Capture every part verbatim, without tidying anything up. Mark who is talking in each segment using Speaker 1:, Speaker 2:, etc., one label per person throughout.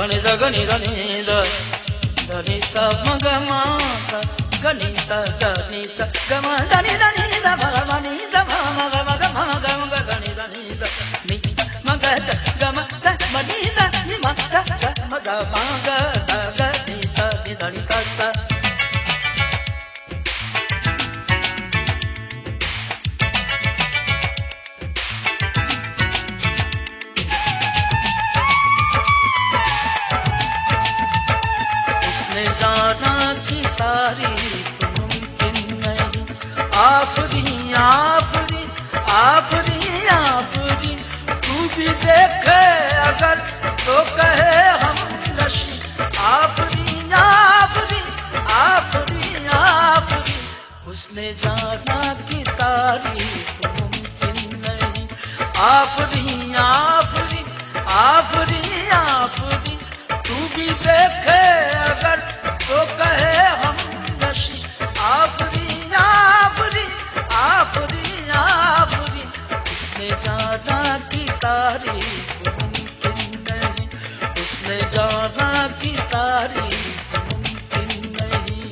Speaker 1: सनि द गनि द नि द द नि स म ग म स ग नि स ग नि स ग म द नि द नि द म ग म नि द म म ग म ग म ग म ग द नि द नि द नि म ग द ग म द म नि द नि म ग ग म ग म ग स ग नि स नि द नि स स जाना की तारीफ मुमकिन नहीं आफरी आफरी आफरी आफरी तू भी देखे अगर तो कहे हम नशी आफरी आफरी आफरी आफरी उसने जाना की तारीफ मुमकिन नहीं आफरी आफरी आफरी आफरी तू भी देखे अगर तो कहे हम नशी आफरी आफरी आफरी आफरी उसने जाना की तारीफ मुमकिन नहीं उसने जाना की तारीफ मुमकिन नहीं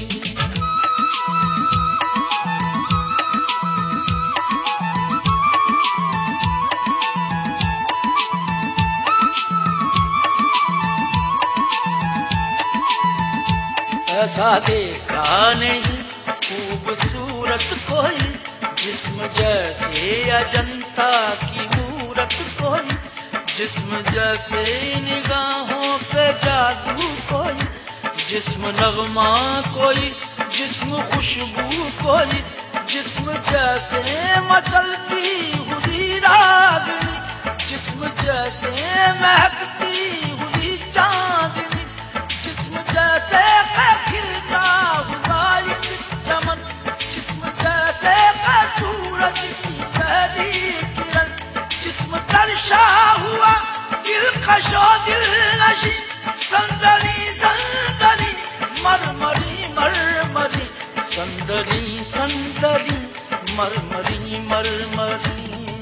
Speaker 1: ऐसा देखा नहीं खूबसूरत कोई जिस्म जैसे अजंता की मूरत कोई जिस्म जैसे निगाहों पे जादू कोई जिस्म नगमा कोई जिस्म खुशबू कोई जिस्म जैसे मचलती हुई रागनी जिस्म जैसे महकती हुई चांदनी जिस्म जैसे खिलता हुआ एक चमन जिस्म जैसे सूरज की पहली किरण जिस्म तरशा हुआ दिलकशो दिल नशी संदरी संदरी मरमरी मरमरी संदरी संदरी मरमरी मरमरी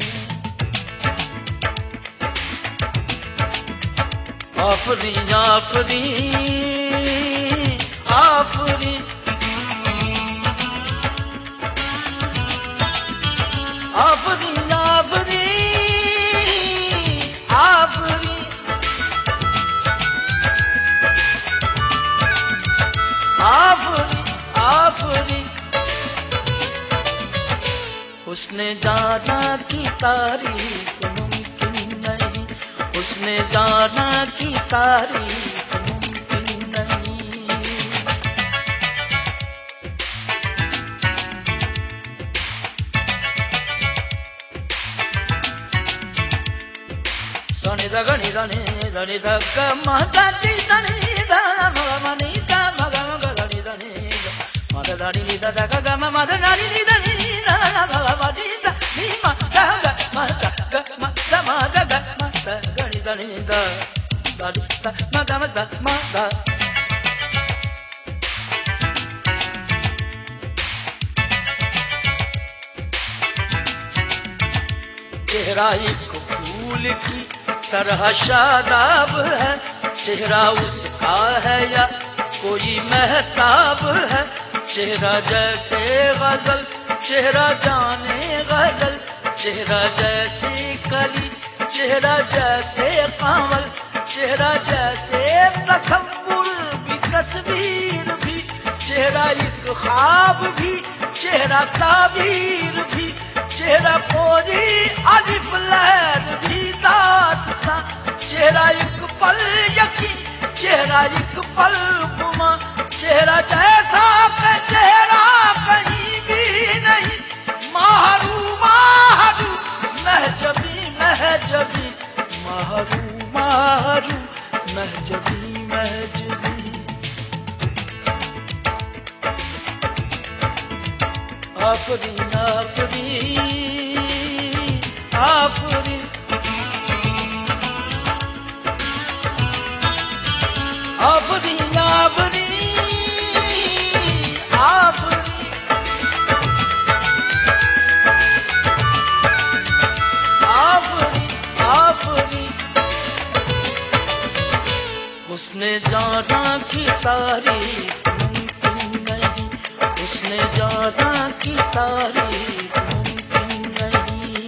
Speaker 1: आफरी आफरी आफरी आफरी आफरी आफरी आफरी आफरी उसने जाना की तारीफ मुमकिन नहीं उसने जाना की तारीफ मुमकिन नहीं सनि द गनि द नि द नि द ग म द नि द नि द म ग म नि द म ग म ग द नि द नि द म द द नि द द ग ग म म द द नि द नि द म ग म नि द नि म द ग म द ग म द म द ग म द ग नि द नि द द नि द म ग म द म द चेहरा एक फूल की तरह शादाब है चेहरा उसका है या कोई महताब है चेहरा जैसे गजल चेहरा जाने गजल चेहरा जैसे कली चेहरा जैसे कमल चेहरा जैसे तसव्वुर भी तस्वीर भी चेहरा एक ख्वाब भी चेहरा ताबीर भी चेहरा कोई अलिफ लैन भी दास्तां चेहरा एक पल यकीन चेहरा एक पल गुमा चेहरा जैसा का चेहरा कहीं भी नहीं माहरू माहरू महजबी महजबी माहरू माहरू महजबी महजबी आफरी आफरी आफरी आफरी आफरी आफरी आफरी आफरी उसने जाना की तारीफ मुमकिन नहीं, उसने जाना की तारीफ मुमकिन नहीं।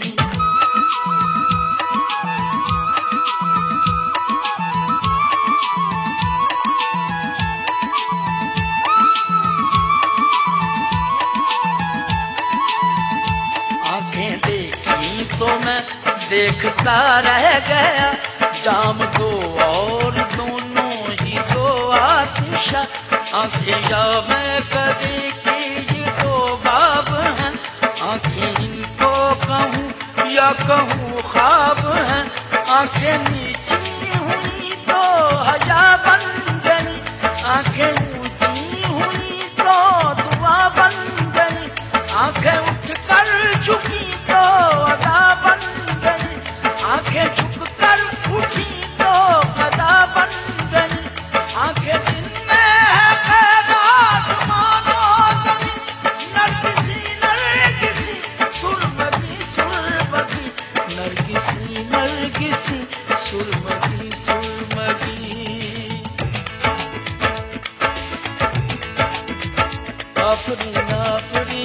Speaker 1: आंखें देखी तो मैं देखता रह गया, जाम दो और दोनों ही दो आतिशा। आंखें या मैं कभी की ये दो बाब हैं, आंखें इनको कहूँ या कहूँ ख्वाब हैं। आंखें नीची हुई तो हया बन गई, आंखें ऊंची हुई तो दुआ बन गई। आंखें उठ कर झुकी तो अदा बन गई, आंखें झुक कर उठी तो अदा बन गई। आंखें दिन में है खैर आसमान और ज़मीन, नरगिसी नरगिसी सुरमगी सुरमगी, नरगिसी नरगिसी सुरमगी सुरमगी। आफरी आफरी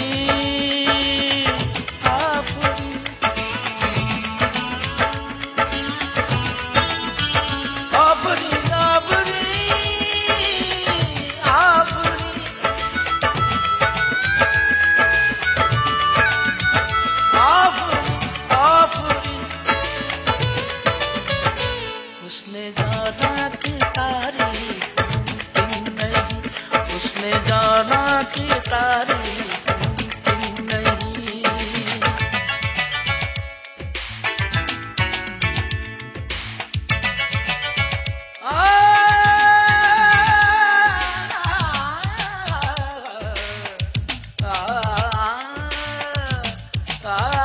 Speaker 1: उसने जाना की तारीफ मुमकिन नहीं, उसने जाना की तारीफ मुमकिन नहीं। आ, आ, आ, आ,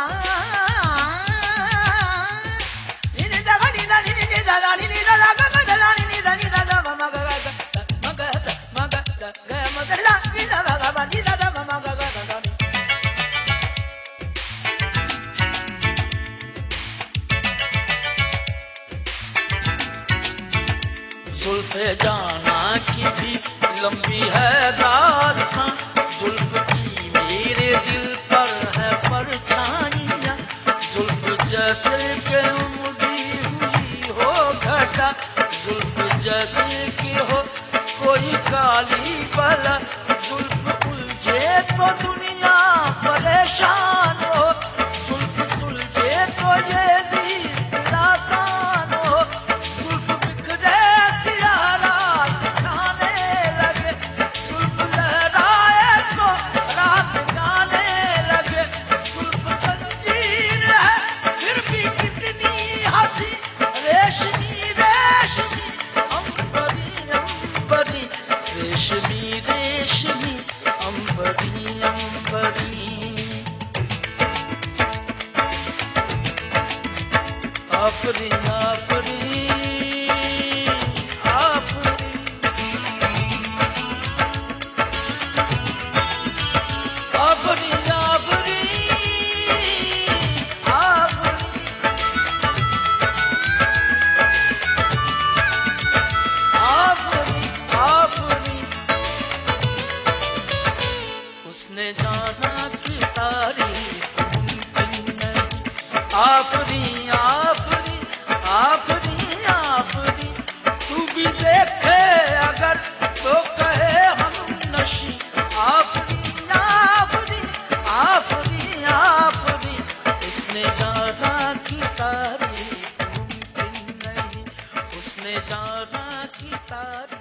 Speaker 1: जुल्फ़े जाना की भी लंबी है दास्तां, जुल्फ़ की मेरे दिल पर है परछाइयाँ। जुल्फ़ जैसे के उमड़ी हुई हो घटा, जुल्फ़ जैसे की हो कोई काली बला। जुल्फ़ उलझे तो दुनिया परेशान हो, जुल्फ़ सुलझे तो ये भी आसान हो। जुल्फ़ बिखरे सिया रात छाने लगे, जुल्फ़ लहराए तो रात गाने लगे। जुल्फ़ जंजीर है फिर भी कितनी हंसी, रेशमी रेशमी अंबरी अंबरी, रेशमी रेशमी अंबरी अंबरी। आफरी आफरी आफरी आफरी आफरी आफरी। आफरी आफरी उसने जाना की तारीफ मुमकिन नहीं। आफरी आफरी आफरी आफरी, तू भी देखे अगर तो कहे हम नशी। आफरी आफरी आफरी आफरी, उसने जाना की तारीफ मुमकिन नहीं, उसने जाना की तारीफ